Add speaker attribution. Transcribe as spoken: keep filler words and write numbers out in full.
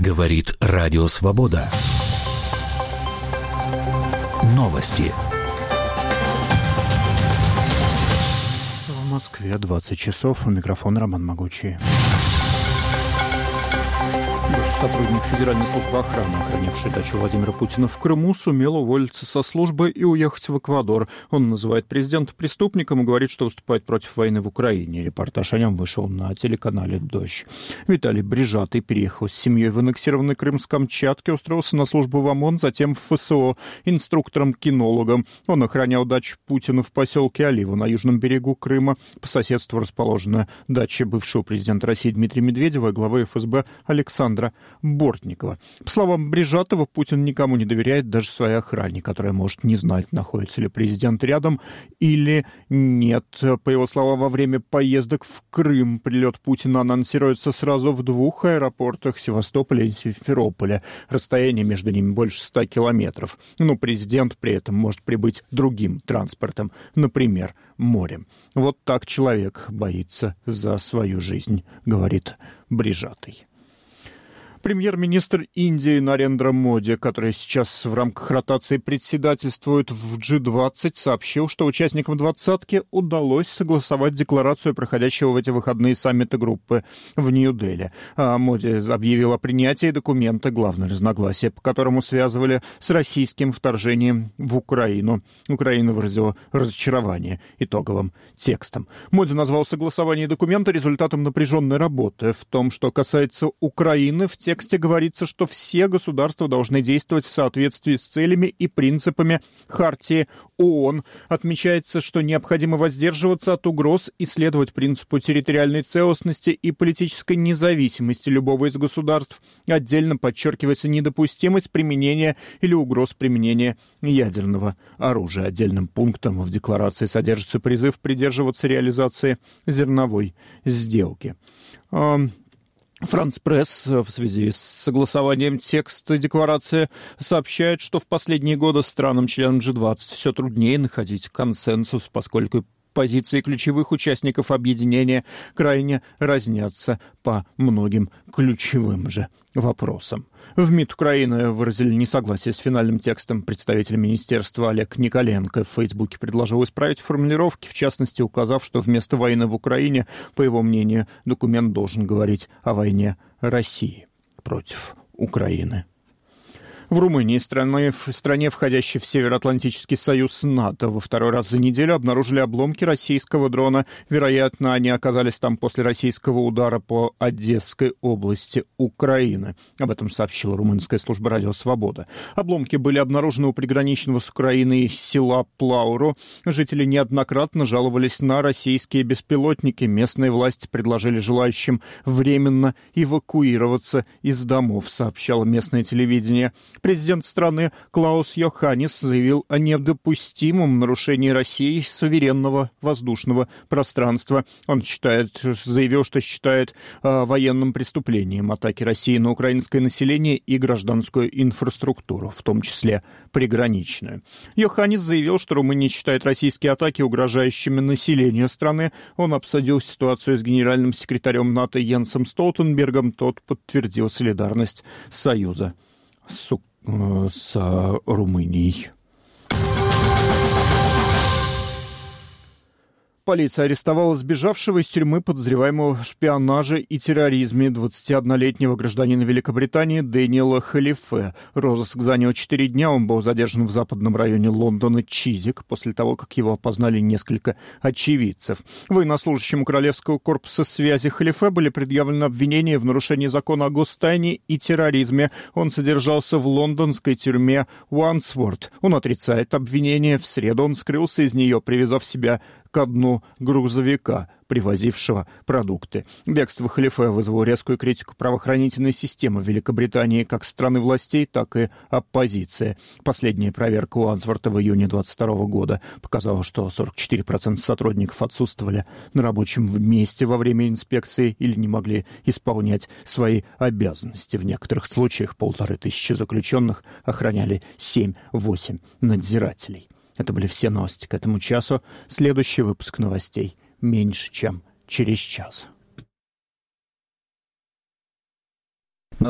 Speaker 1: Говорит Радио Свобода. Новости.
Speaker 2: В Москве двадцать часов. У микрофона Роман Могучий. Сотрудник Федеральной службы охраны, охранявший дачу Владимира Путина в Крыму, сумел уволиться со службы и уехать в Эквадор. Он называет президента преступником и говорит, что выступает против войны в Украине. Репортаж о нем вышел на телеканале «Дождь». Виталий Брижатый переехал с семьей в аннексированный Крым с Камчатки, устроился на службу в ОМОН, затем в ФСО, инструктором-кинологом. Он охранял дачу Путина в поселке Олива на южном берегу Крыма. По соседству расположена дача бывшего президента России Дмитрия Медведева и главы эф эс бэ Александра Бортникова. По словам Брижатова, Путин никому не доверяет, даже своей охране, которая может не знать, находится ли президент рядом или нет. По его словам, во время поездок в Крым прилет Путина анонсируется сразу в двух аэропортах — Севастополя и Симферополя. Расстояние между ними больше ста километров. Но президент при этом может прибыть другим транспортом, например, морем. Вот так человек боится за свою жизнь, говорит Брижатый. Премьер-министр Индии Нарендра Моди, который сейчас в рамках ротации председательствует в джи двадцать, сообщил, что участникам двадцатки удалось согласовать декларацию проходящего в эти выходные саммита группы в Нью-Дели. А Моди объявил о принятии документа, главное разногласие по которому связывали с российским вторжением в Украину. Украина выразила разочарование итоговым текстом. Моди назвал согласование документа результатом напряженной работы. В том, что касается Украины, в В тексте говорится, что все государства должны действовать в соответствии с целями и принципами Хартии ООН. Отмечается, что необходимо воздерживаться от угроз и следовать принципу территориальной целостности и политической независимости любого из государств. Отдельно подчеркивается недопустимость применения или угроз применения ядерного оружия. Отдельным пунктом в декларации содержится призыв придерживаться реализации зерновой сделки. «Франц Пресс» в связи с согласованием текста декларации сообщает, что в последние годы странам-членам джи двадцать все труднее находить консенсус, поскольку позиции ключевых участников объединения крайне разнятся по многим ключевым же вопросам. В МИД Украины выразили несогласие с финальным текстом. Представитель министерства Олег Николенко в Фейсбуке предложил исправить формулировки, в частности, указав, что вместо войны в Украине, по его мнению, документ должен говорить о войне России против Украины. В Румынии, стране, стране, входящей в Североатлантический союз НАТО, во второй раз за неделю обнаружили обломки российского дрона. Вероятно, они оказались там после российского удара по Одесской области Украины. Об этом сообщила румынская служба «Радио Свобода». Обломки были обнаружены у приграничного с Украиной села Плауру. Жители неоднократно жаловались на российские беспилотники. Местные власти предложили желающим временно эвакуироваться из домов, сообщало местное телевидение. Президент страны Клаус Йоханнис заявил о недопустимом нарушении Россией суверенного воздушного пространства. Он считает, заявил, что считает э, военным преступлением атаки России на украинское население и гражданскую инфраструктуру, в том числе приграничную. Йоханнис заявил, что Румыния считает российские атаки угрожающими населению страны. Он обсудил ситуацию с генеральным секретарем НАТО Йенсом Столтенбергом. Тот подтвердил солидарность Союза с, э, с Румынией. Полиция арестовала сбежавшего из тюрьмы подозреваемого в шпионаже и терроризме двадцатиоднолетнего гражданина Великобритании Дэниела Халифе. Розыск занял четыре дня. Он был задержан в западном районе Лондона Чизик после того, как его опознали несколько очевидцев. Военнослужащему Королевского корпуса связи Халифе были предъявлены обвинения в нарушении закона о гостайне и терроризме. Он содержался в лондонской тюрьме Уансворт. Он отрицает обвинения. В среду он скрылся из нее, привязав себя к дну грузовика, привозившего продукты. Бегство Халифе вызвало резкую критику правоохранительной системы Великобритании как страны властей, так и оппозиции. Последняя проверка Уансворта в июне двадцать второго года показала, что сорок четыре процента сотрудников отсутствовали на рабочем месте во время инспекции или не могли исполнять свои обязанности. В некоторых случаях полторы тысячи заключенных охраняли семь-восемь надзирателей. Это были все новости к этому часу. Следующий выпуск новостей меньше, чем через час.